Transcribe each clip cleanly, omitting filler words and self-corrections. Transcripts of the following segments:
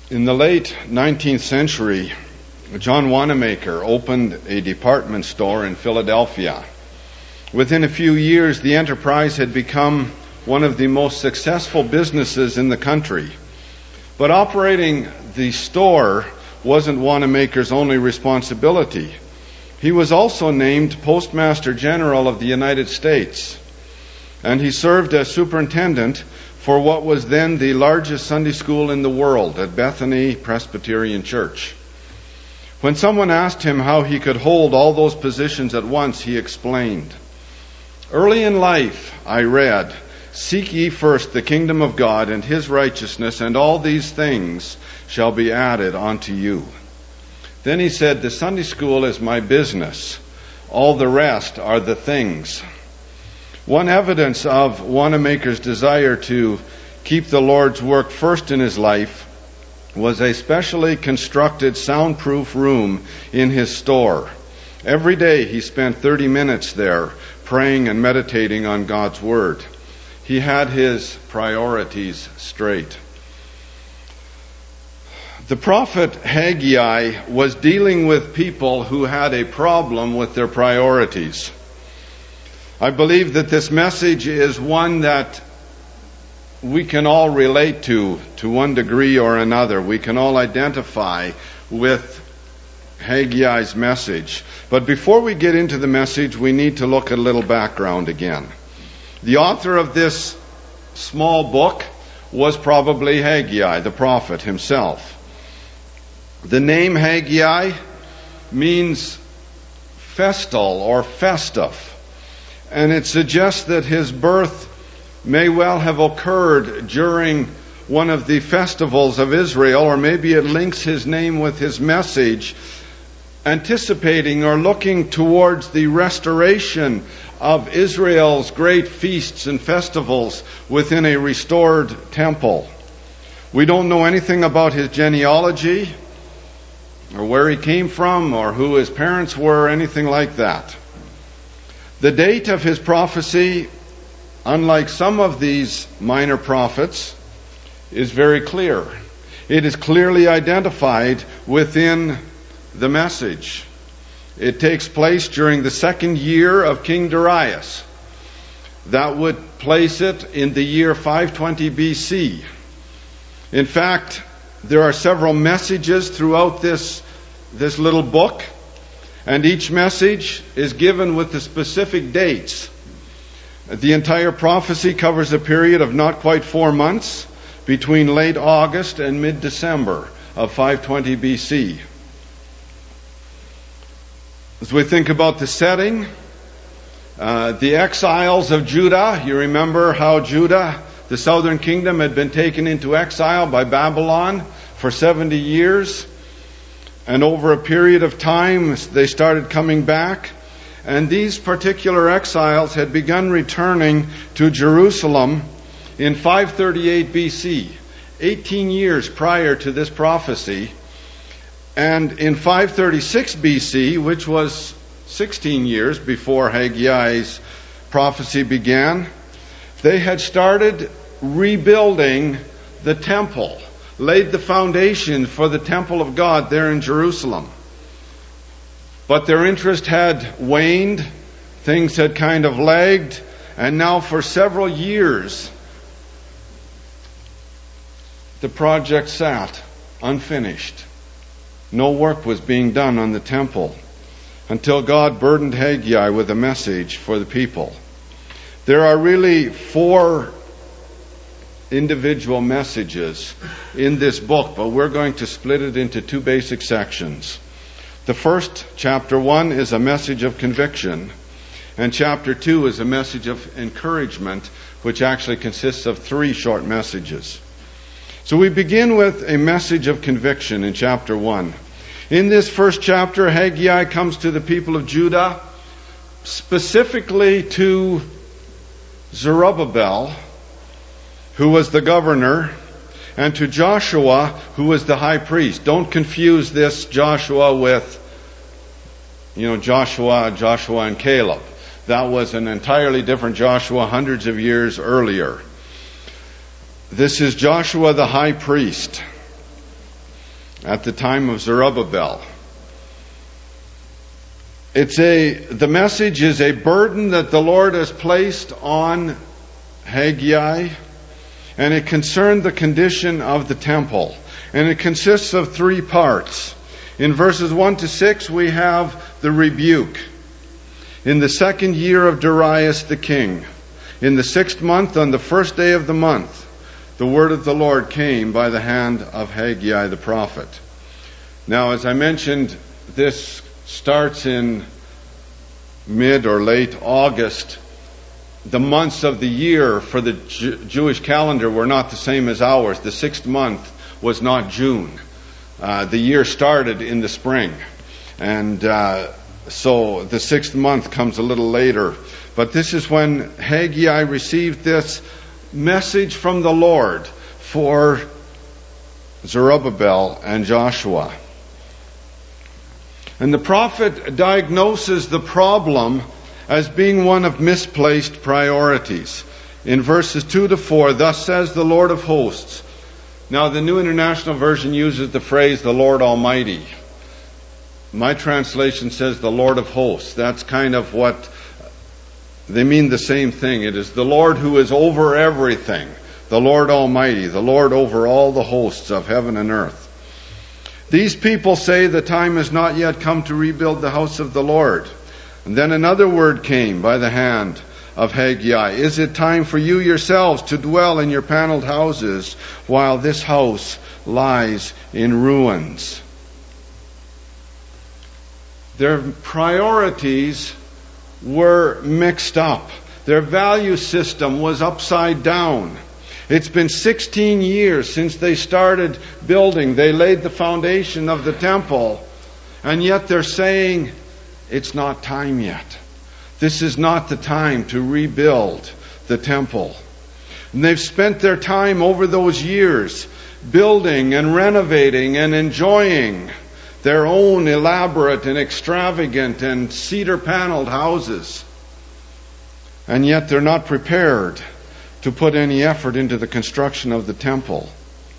In the late 19th century, John Wanamaker opened a department store in Philadelphia. Within a few years, the enterprise had become one of the most successful businesses in the country. But operating the store wasn't Wanamaker's only responsibility. He was also named Postmaster General of the United States, and he served as superintendent for what was then the largest Sunday school in the world at Bethany Presbyterian Church. When someone asked him how he could hold all those positions at once, he explained, "Early in life, I read, 'Seek ye first the kingdom of God and his righteousness, and all these things shall be added unto you.' Then he said, 'The Sunday school is my business. All the rest are the things.'" One evidence of Wanamaker's desire to keep the Lord's work first in his life was a specially constructed soundproof room in his store. Every day he spent 30 minutes there praying and meditating on God's Word. He had his priorities straight. The prophet Haggai was dealing with people who had a problem with their priorities. I believe that this message is one that we can all relate to one degree or another. We can all identify with Haggai's message. But before we get into the message, we need to look at a little background again. The author of this small book was probably Haggai, the prophet himself. The name Haggai means festal or festive, and it suggests that his birth may well have occurred during one of the festivals of Israel, or maybe it links his name with his message, anticipating or looking towards the restoration of Israel's great feasts and festivals within a restored temple. We don't know anything about his genealogy, or where he came from, or who his parents were, anything like that. The date of his prophecy, unlike some of these minor prophets, is very clear. It is clearly identified within the message. It takes place during the second year of King Darius. That would place it in the year 520 BC. In fact, there are several messages throughout this little book, and each message is given with the specific dates. The entire prophecy covers a period of not quite 4 months between late August and mid-December of 520 BC. As we think about the setting, the exiles of Judah, you remember how Judah, the southern kingdom, had been taken into exile by Babylon for 70 years. And over a period of time, they started coming back. And these particular exiles had begun returning to Jerusalem in 538 BC, 18 years prior to this prophecy. And in 536 BC, which was 16 years before Haggai's prophecy began, they had started rebuilding the temple, laid the foundation for the temple of God there in Jerusalem. But their interest had waned, things had kind of lagged, and now for several years the project sat unfinished. No work was being done on the temple until God burdened Haggai with a message for the people. There are really 4 individual messages in this book, but we're going to split it into 2 basic sections. The first, chapter 1, is a message of conviction, and chapter 2 is a message of encouragement, which actually consists of 3 short messages. So we begin with a message of conviction in chapter 1. In this first chapter, Haggai comes to the people of Judah, specifically to Zerubbabel, who was the governor, and to Joshua, who was the high priest. Don't confuse this Joshua with, Joshua and Caleb. That was an entirely different Joshua hundreds of years earlier. This is Joshua the high priest. at the time of Zerubbabel. The message is a burden that the Lord has placed on Haggai, and it concerned the condition of the temple. And it consists of 3 parts. In verses 1 to 6, we have the rebuke. In the 2nd year of Darius the king, in the 6th month, on the 1st day of the month, the word of the Lord came by the hand of Haggai the prophet. Now, as I mentioned, this starts in mid or late August. The months of the year for the Jewish calendar were not the same as ours. The 6th month was not June. The year started in the spring. And so the 6th month comes a little later. But this is when Haggai received this message from the Lord for Zerubbabel and Joshua. And the prophet diagnoses the problem as being one of misplaced priorities. In verses 2 to 4, thus says the Lord of hosts. Now, the New International Version uses the phrase, the Lord Almighty. My translation says the Lord of hosts. That's kind of what they mean, the same thing. It is the Lord who is over everything. The Lord Almighty, the Lord over all the hosts of heaven and earth. These people say the time has not yet come to rebuild the house of the Lord. And then another word came by the hand of Haggai. Is it time for you yourselves to dwell in your paneled houses while this house lies in ruins? Their priorities were mixed up. Their value system was upside down. It's been 16 years since they started building. They laid the foundation of the temple, and yet they're saying it's not time yet. This is not the time to rebuild the temple. And they've spent their time over those years building and renovating and enjoying their own elaborate and extravagant and cedar-paneled houses. And yet they're not prepared to put any effort into the construction of the temple.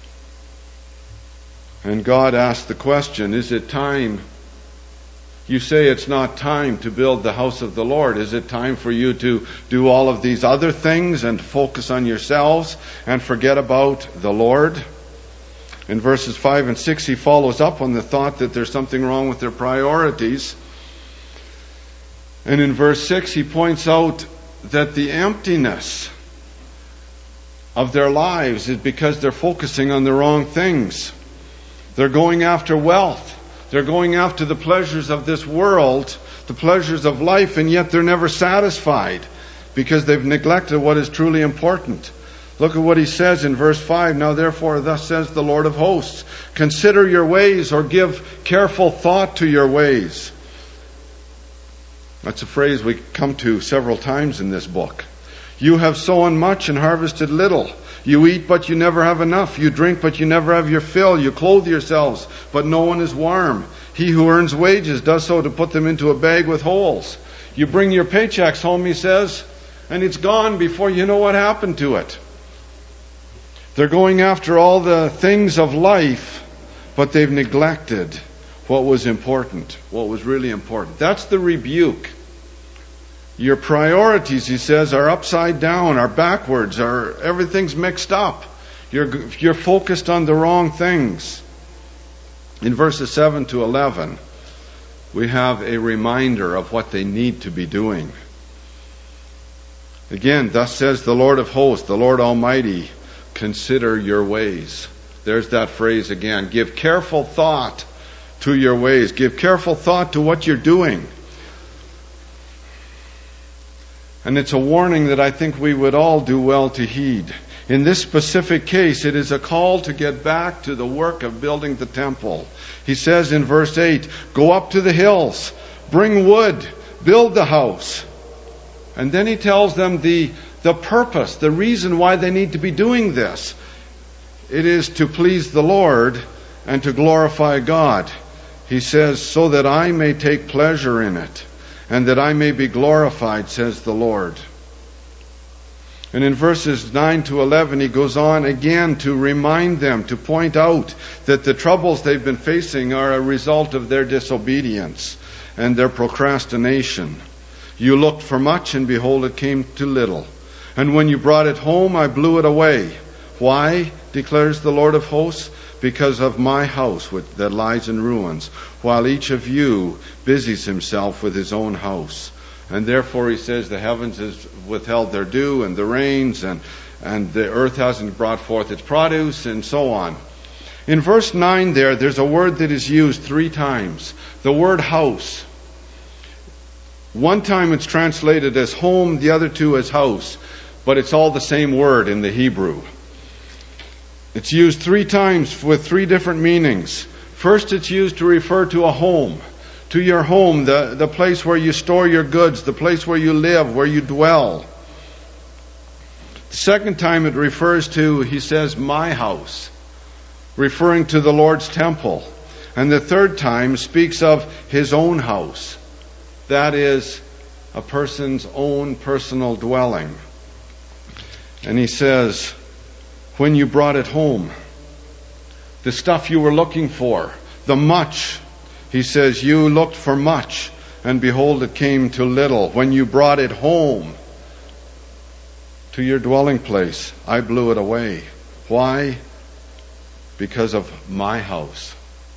And God asked the question, is it time? You say it's not time to build the house of the Lord. Is it time for you to do all of these other things and focus on yourselves and forget about the Lord? In verses 5 and 6, he follows up on the thought that there's something wrong with their priorities. And in verse 6, he points out that the emptiness of their lives is because they're focusing on the wrong things. They're going after wealth. They're going after the pleasures of this world, the pleasures of life, and yet they're never satisfied because they've neglected what is truly important. Look at what he says in verse 5. Now therefore, thus says the Lord of hosts, consider your ways, or give careful thought to your ways. That's a phrase we come to several times in this book. You have sown much and harvested little. You eat, but you never have enough. You drink, but you never have your fill. You clothe yourselves, but no one is warm. He who earns wages does so to put them into a bag with holes. You bring your paychecks home, he says, and it's gone before you know what happened to it. They're going after all the things of life, but they've neglected what was important, what was really important. That's the rebuke. Your priorities, he says, are upside down, are backwards, everything's mixed up. You're focused on the wrong things. In verses 7 to 11, we have a reminder of what they need to be doing. Again, thus says the Lord of hosts, the Lord Almighty, consider your ways. There's that phrase again. Give careful thought to your ways. Give careful thought to what you're doing. And it's a warning that I think we would all do well to heed. In this specific case, it is a call to get back to the work of building the temple. He says in verse 8, go up to the hills, bring wood, build the house. And then he tells them the purpose, the reason why they need to be doing this. It is to please the Lord and to glorify God. He says, so that I may take pleasure in it, and that I may be glorified, says the Lord. And in verses 9 to 11, he goes on again to remind them, to point out that the troubles they've been facing are a result of their disobedience and their procrastination. You looked for much, and behold, it came to little. And when you brought it home, I blew it away. Why, declares the Lord of hosts? Because of my house that lies in ruins, while each of you busies himself with his own house. And therefore, he says, the heavens has withheld their dew and the rains, and the earth hasn't brought forth its produce, and so on. In verse 9 there's a word that is used 3 times. The word house. One time it's translated as home, the other 2 as house. But it's all the same word in the Hebrew. It's used 3 times with 3 different meanings. First, it's used to refer to a home. To your home, the place where you store your goods, the place where you live, where you dwell. The second time it refers to, he says, my house, referring to the Lord's temple. And the third time speaks of his own house. That is a person's own personal dwelling. And he says, when you brought it home, the stuff you were looking for, the much, he says, you looked for much, and behold, it came to little. When you brought it home to your dwelling place, I blew it away. Why? Because of my house.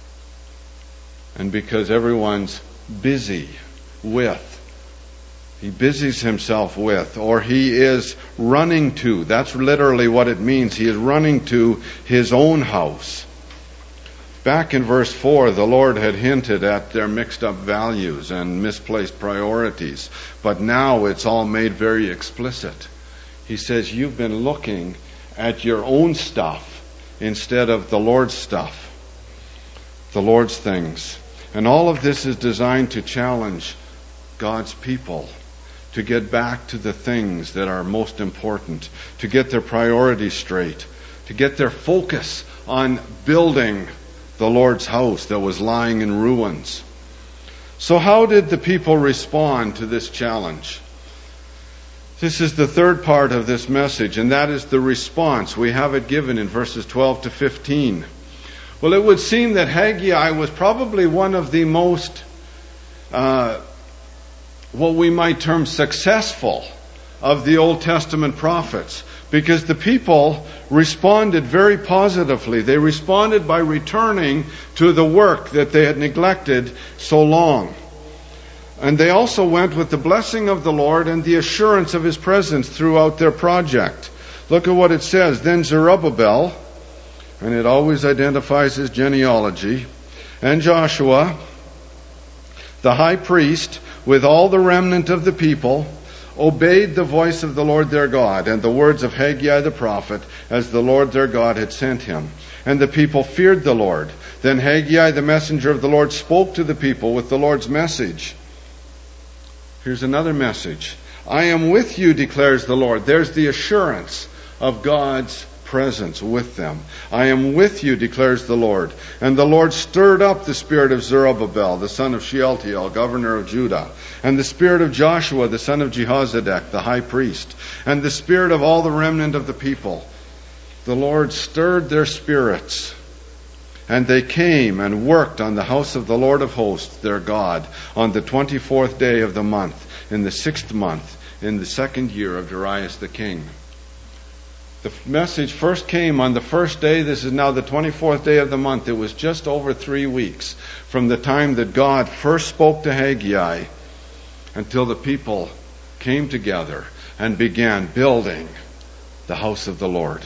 And because everyone's busy with. He busies himself with, or he is running to. That's literally what it means. He is running to his own house. Back in verse 4, the Lord had hinted at their mixed up values and misplaced priorities. But now it's all made very explicit. He says, you've been looking at your own stuff instead of the Lord's stuff, the Lord's things. And all of this is designed to challenge God's people to get back to the things that are most important, to get their priorities straight, to get their focus on building the Lord's house that was lying in ruins. So how did the people respond to this challenge? This is the third part of this message, and that is the response. We have it given in verses 12 to 15. Well, it would seem that Haggai was probably one of the most, what we might term successful of the Old Testament prophets, because the people responded very positively. They responded by returning to the work that they had neglected so long. And they also went with the blessing of the Lord and the assurance of his presence throughout their project. Look at what it says. Then Zerubbabel, and it always identifies his genealogy, and Joshua, the high priest, with all the remnant of the people, obeyed the voice of the Lord their God and the words of Haggai the prophet, as the Lord their God had sent him. And the people feared the Lord. Then Haggai the messenger of the Lord spoke to the people with the Lord's message. Here's another message. I am with you, declares the Lord. There's the assurance of God's presence with them. I am with you, declares the Lord. And the Lord stirred up the spirit of Zerubbabel, the son of Shealtiel, governor of Judah, and the spirit of Joshua, the son of Jehozadak, the high priest, and the spirit of all the remnant of the people. The Lord stirred their spirits, and they came and worked on the house of the Lord of hosts, their God, on the 24th day of the month, in the 6th month, in the 2nd year of Darius the king. The message first came on the first day. This is now the 24th day of the month. It was just over 3 weeks from the time that God first spoke to Haggai until the people came together and began building the house of the Lord.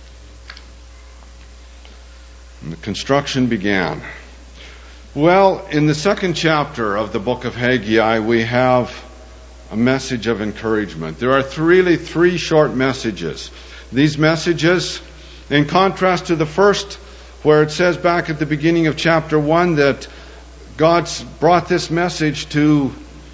And the construction began. Well, in the 2nd chapter of the book of Haggai, we have a message of encouragement. There are really 3 short messages. These messages, in contrast to the first, where it says back at the beginning of chapter 1 that God's brought this message to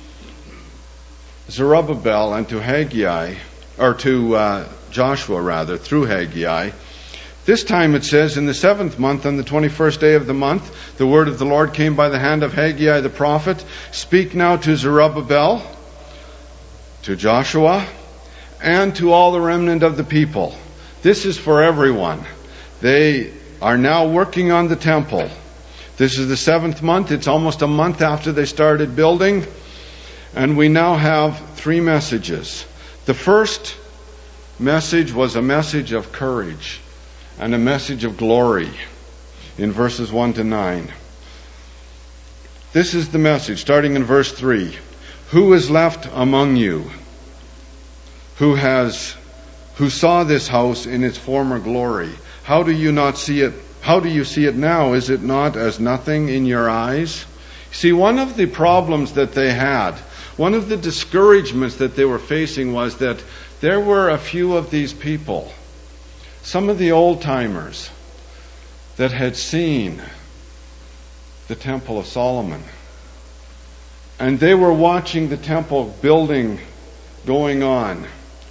Zerubbabel and to Haggai, or to Joshua rather, through Haggai. This time it says, in the 7th month, on the 21st day of the month, the word of the Lord came by the hand of Haggai the prophet. Speak now to Zerubbabel, to Joshua, and to all the remnant of the people. This is for everyone. They are now working on the temple. This is the 7th month. It's almost a month after they started building. And we now have 3 messages. The first message was a message of courage and a message of glory in verses 1 to 9. This is the message, starting in verse 3. Who is left among you who saw this house in its former glory? How do you not see it? How do you see it now? Is it not as nothing in your eyes? See, one of the problems that they had, one of the discouragements that they were facing was that there were a few of these people, some of the old-timers, that had seen the Temple of Solomon. And they were watching the temple building going on.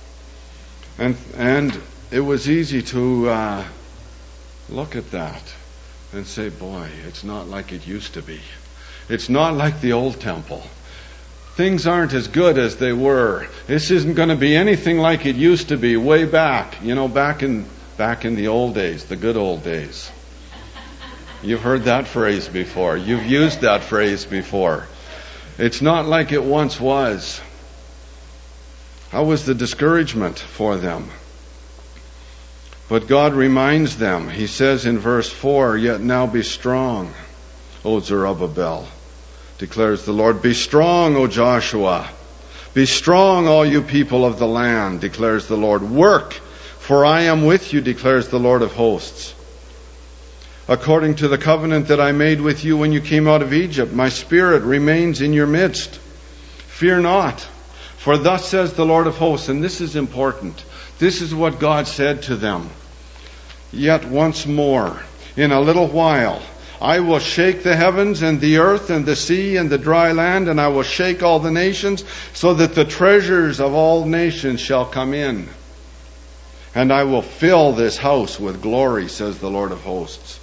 And it was easy to look at that and say, boy, it's not like it used to be. It's not like the old temple. Things aren't as good as they were. This isn't going to be anything like it used to be way back. Back in the old days, the good old days. You've heard that phrase before. You've used that phrase before. It's not like it once was. How was the discouragement for them? But God reminds them. He says in verse 4, "Yet now be strong, O Zerubbabel, declares the Lord. Be strong, O Joshua. Be strong, all you people of the land, declares the Lord. Work, for I am with you, declares the Lord of hosts. According to the covenant that I made with you when you came out of Egypt, my spirit remains in your midst. Fear not, for thus says the Lord of hosts," and this is important. This is what God said to them. "Yet once more, in a little while, I will shake the heavens and the earth and the sea and the dry land, and I will shake all the nations, so that the treasures of all nations shall come in. And I will fill this house with glory, says the Lord of hosts."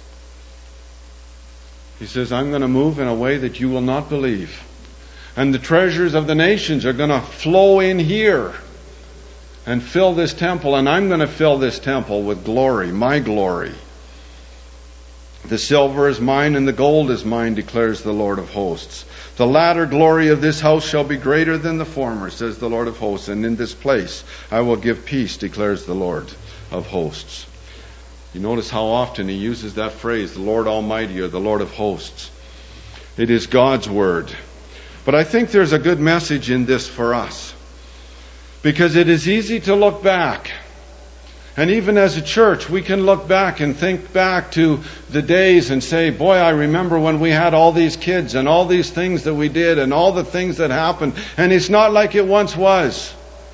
He says, I'm going to move in a way that you will not believe. And the treasures of the nations are going to flow in here and fill this temple, and I'm going to fill this temple with glory, my glory. "The silver is mine and the gold is mine, declares the Lord of hosts. The latter glory of this house shall be greater than the former, says the Lord of hosts. And in this place I will give peace, declares the Lord of hosts." You notice how often he uses that phrase, the Lord Almighty or the Lord of hosts. It is God's word. But I think there's a good message in this for us. Because it is easy to look back. And even as a church, we can look back and think back to the days and say, boy, I remember when we had all these kids and all these things that we did and all the things that happened. And it's not like it once was.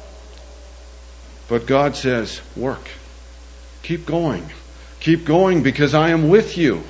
But God says, work. Keep going. Keep going, because I am with you.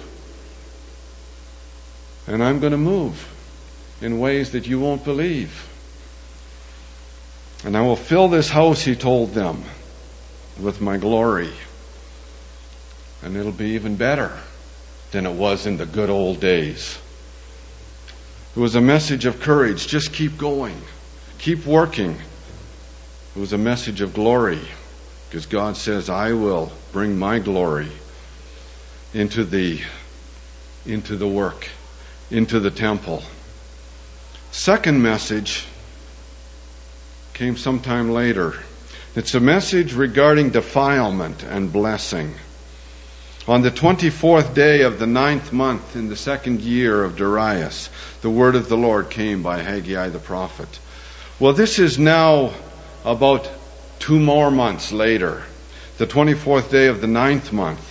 And I'm going to move in ways that you won't believe. And I will fill this house, he told them, with my glory. And it'll be even better than it was in the good old days. It was a message of courage. Just keep going. Keep working. It was a message of glory, because God says, I will bring my glory into the work, into the temple. Second message came sometime later. It's a message regarding defilement and blessing. On the 24th day of the 9th month in the 2nd year of Darius, the word of the Lord came by Haggai the prophet. Well, this is now about 2 more months later, the 24th day of the 9th month.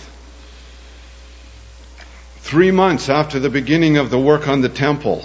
3 months after the beginning of the work on the temple.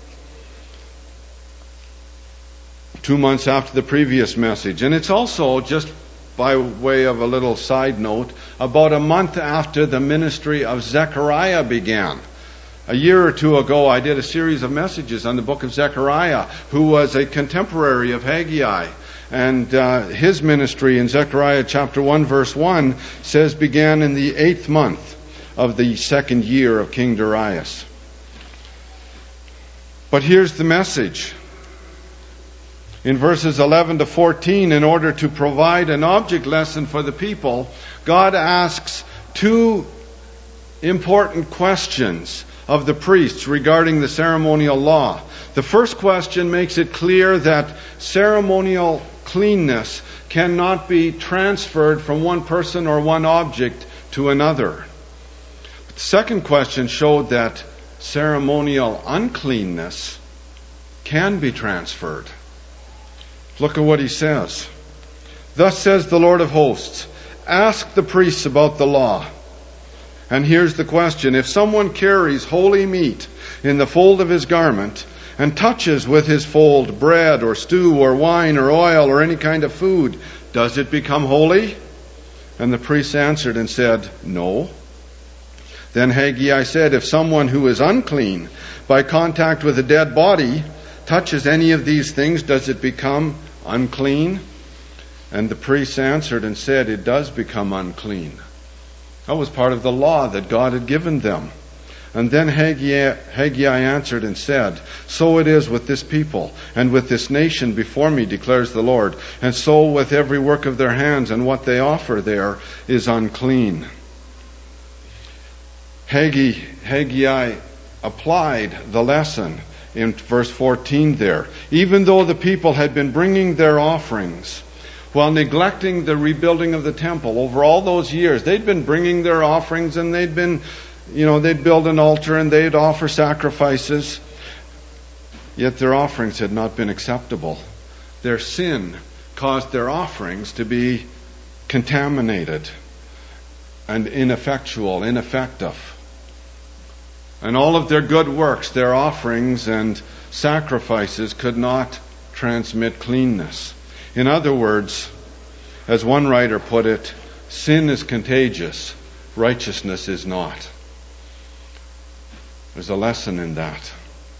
2 months after the previous message. And it's also, just by way of a little side note, about a month after the ministry of Zechariah began. A year or two ago, I did a series of messages on the book of Zechariah, who was a contemporary of Haggai. And his ministry in Zechariah chapter 1, verse 1, says began in the 8th month of the 2nd year of King Darius. But here's the message. In verses 11 to 14, in order to provide an object lesson for the people, God asks two important questions of the priests regarding the ceremonial law. The first question makes it clear that ceremonial cleanness cannot be transferred from one person or one object to another. The second question showed that ceremonial uncleanness can be transferred. Look at what he says. Thus says the Lord of hosts, ask the priests about the law. And here's the question. If someone carries holy meat in the fold of his garment and touches with his fold bread or stew or wine or oil or any kind of food, does it become holy? And the priests answered and said, no. Then Haggai said, if someone who is unclean by contact with a dead body touches any of these things, does it become unclean? And the priests answered and said, it does become unclean. That was part of the law that God had given them. And then Haggai answered and said, so it is with this people and with this nation before me, declares the Lord, and so with every work of their hands, and what they offer there is unclean. Haggai applied the lesson in verse 14 there. Even though the people had been bringing their offerings while neglecting the rebuilding of the temple over all those years, they'd been bringing their offerings, and they'd build an altar and they'd offer sacrifices, yet their offerings had not been acceptable. Their sin caused their offerings to be contaminated and ineffectual, ineffective. And all of their good works, their offerings and sacrifices, could not transmit cleanness. In other words, as one writer put it, sin is contagious, righteousness is not. There's a lesson in that.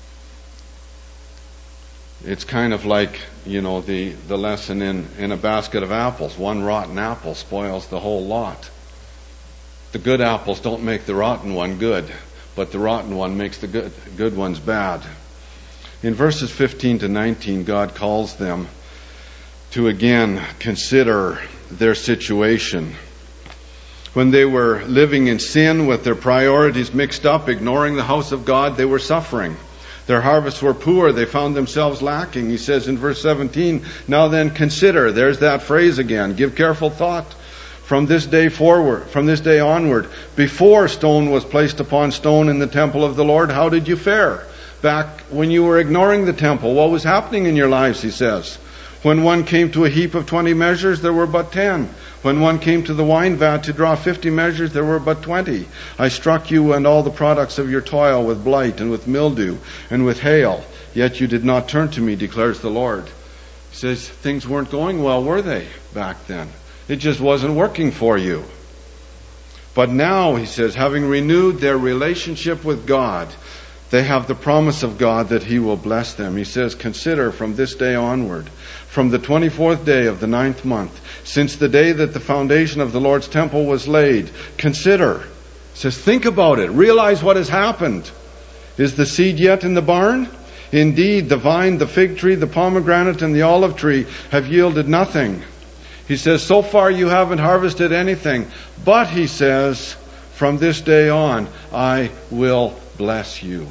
It's kind of like, the lesson in a basket of apples. One rotten apple spoils the whole lot. The good apples don't make the rotten one good, but the rotten one makes the good ones bad. In verses 15 to 19, God calls them to again consider their situation. When they were living in sin with their priorities mixed up, ignoring the house of God, they were suffering. Their harvests were poor. They found themselves lacking. He says in verse 17, now then consider. There's that phrase again. Give careful thought. From this day onward, before stone was placed upon stone in the temple of the Lord, how did you fare? Back when you were ignoring the temple, what was happening in your lives, he says? When one came to a heap of 20 measures, there were but 10. When one came to the wine vat to draw 50 measures, there were but 20. I struck you and all the products of your toil with blight and with mildew and with hail. Yet you did not turn to me, declares the Lord. He says things weren't going well, were they, back then? It just wasn't working for you. But now, he says, having renewed their relationship with God, they have the promise of God that He will bless them. He says, consider from this day onward, from the 24th day of the 9th month, since the day that the foundation of the Lord's temple was laid, consider. He says, think about it. Realize what has happened. Is the seed yet in the barn? Indeed, the vine, the fig tree, the pomegranate, and the olive tree have yielded nothing. He says, so far you haven't harvested anything. But, he says, from this day on, I will bless you.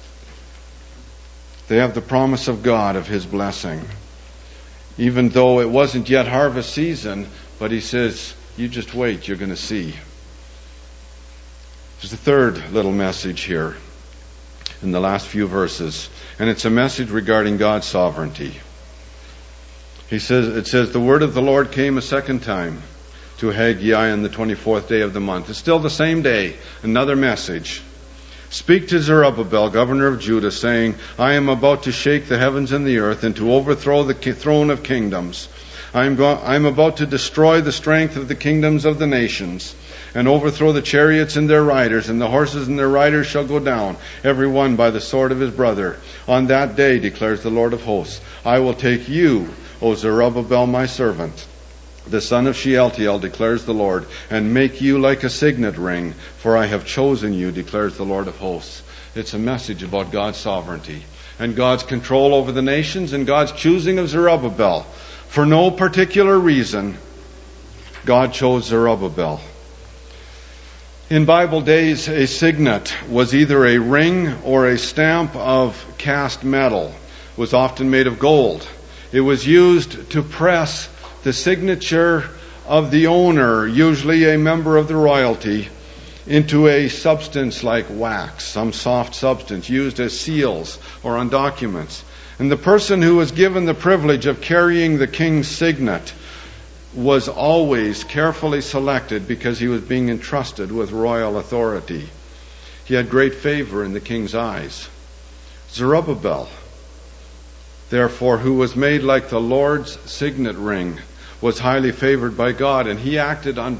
They have the promise of God, of His blessing. Even though it wasn't yet harvest season, but he says, you just wait, you're going to see. There's a third little message here in the last few verses, and it's a message regarding God's sovereignty. It says, the word of the Lord came a second time to Haggai on the 24th day of the month. It's still the same day, another message. Speak to Zerubbabel, governor of Judah, saying, I am about to shake the heavens and the earth, and to overthrow the throne of kingdoms. I am about to destroy the strength of the kingdoms of the nations, and overthrow the chariots and their riders, and the horses and their riders shall go down, every one by the sword of his brother. On that day, declares the Lord of hosts, I will take you, O Zerubbabel, my servant, the son of Shealtiel, declares the Lord, and make you like a signet ring, for I have chosen you, declares the Lord of hosts. It's a message about God's sovereignty. and God's control over the nations and God's choosing of Zerubbabel. For no particular reason, God chose Zerubbabel. In Bible days, a signet was either a ring or a stamp of cast metal. It was often made of gold. It was used to press the signature of the owner, usually a member of the royalty, into a substance like wax, some soft substance used as seals or on documents. And the person who was given the privilege of carrying the king's signet was always carefully selected because he was being entrusted with royal authority. He had great favor in the king's eyes. Zerubbabel, therefore, who was made like the Lord's signet ring, was highly favored by God, and he acted on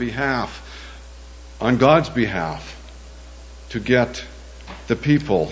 God's behalf, to get the people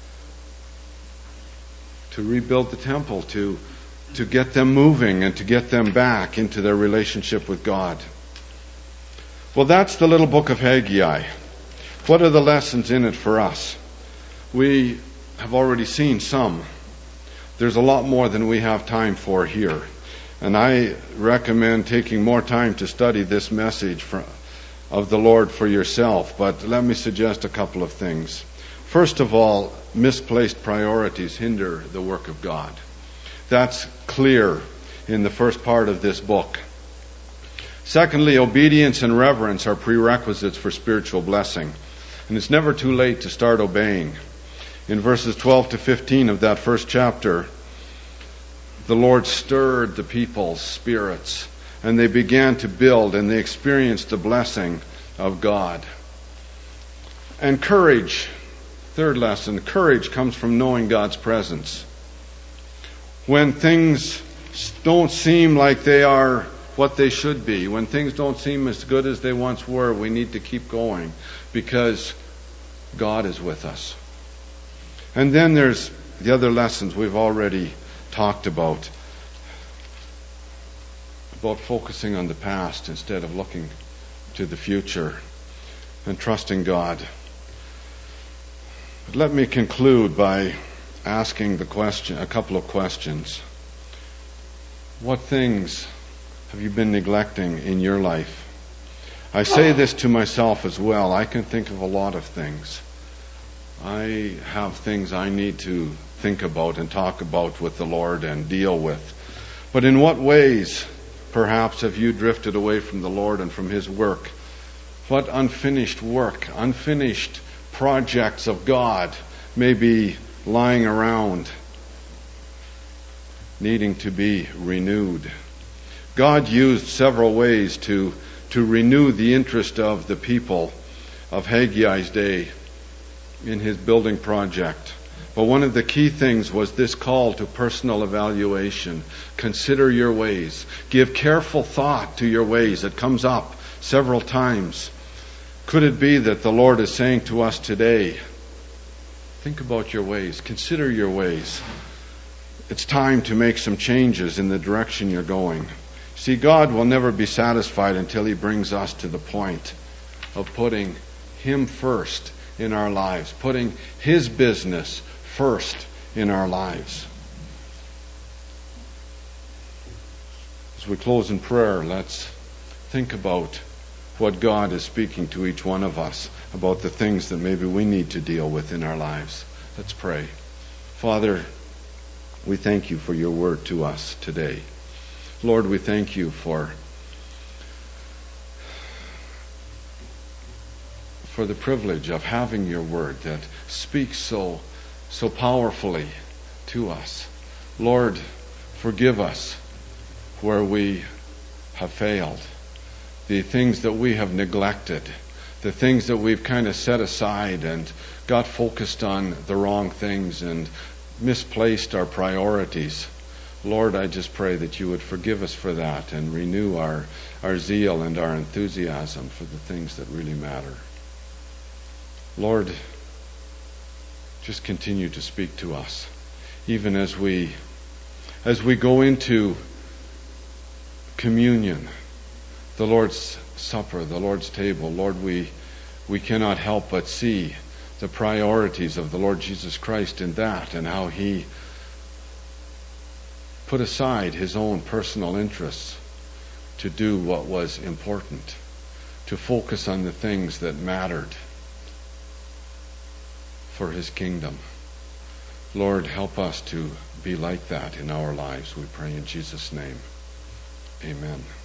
to rebuild the temple, to get them moving and to get them back into their relationship with God. Well, that's the little book of Haggai. What are the lessons in it for us? We have already seen some. There's a lot more than we have time for here. And I recommend taking more time to study this message of the Lord for yourself. But let me suggest a couple of things. First of all, misplaced priorities hinder the work of God. That's clear in the first part of this book. Secondly, obedience and reverence are prerequisites for spiritual blessing. And it's never too late to start obeying. In verses 12 to 15 of that first chapter, the Lord stirred the people's spirits, and they began to build, and they experienced the blessing of God. And courage, third lesson, courage comes from knowing God's presence. When things don't seem like they are what they should be, when things don't seem as good as they once were, we need to keep going because God is with us. And then there's the other lessons we've already talked about focusing on the past instead of looking to the future and trusting God. But let me conclude by asking a couple of questions. What things have you been neglecting in your life? I say this to myself as well. I can think of a lot of things. I have things I need to think about and talk about with the Lord and deal with. But in what ways, perhaps, have you drifted away from the Lord and from His work? What unfinished work, unfinished projects of God may be lying around, needing to be renewed? God used several ways to renew the interest of the people of Haggai's day in his building project. But one of the key things was this call to personal evaluation. Consider your ways. Give careful thought to your ways. It comes up several times. Could it be that the Lord is saying to us today, think about your ways. Consider your ways. It's time to make some changes in the direction you're going. See, God will never be satisfied until He brings us to the point of putting Him first in our lives, putting His business first in our lives. As we close in prayer, let's think about what God is speaking to each one of us about the things that maybe we need to deal with in our lives. Let's pray. Father, we thank You for Your word to us today. Lord, we thank You for the privilege of having Your word that speaks so powerfully to us. Lord, forgive us where we have failed, the things that we have neglected, the things that we've kind of set aside and got focused on the wrong things and misplaced our priorities. Lord, I just pray that You would forgive us for that and renew our zeal and our enthusiasm for the things that really matter. Lord, just continue to speak to us, even as we go into communion, the Lord's Supper, the Lord's table. Lord, we cannot help but see the priorities of the Lord Jesus Christ in that, and how He put aside His own personal interests to do what was important, to focus on the things that mattered for His kingdom. Lord, help us to be like that in our lives, we pray in Jesus' name. Amen.